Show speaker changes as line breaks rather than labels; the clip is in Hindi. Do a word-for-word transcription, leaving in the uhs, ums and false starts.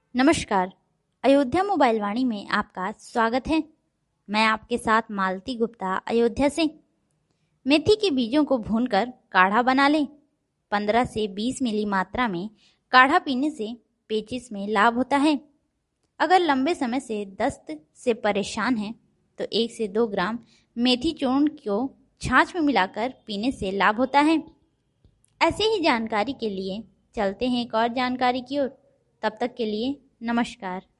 नमस्कार। अयोध्या मोबाइल वाणी में आपका स्वागत है। मैं आपके साथ मालती गुप्ता अयोध्या से। मेथी के बीजों को भूनकर काढ़ा बना लें। पंद्रह से बीस मिली मात्रा में काढ़ा पीने से पेचिश में लाभ होता है। अगर लंबे समय से दस्त से परेशान हैं तो एक से दो ग्राम मेथी चूर्ण को छाछ में मिलाकर पीने से लाभ होता है। ऐसे ही जानकारी के लिए चलते हैं एक और जानकारी की ओर। तब तक के लिए नमस्कार।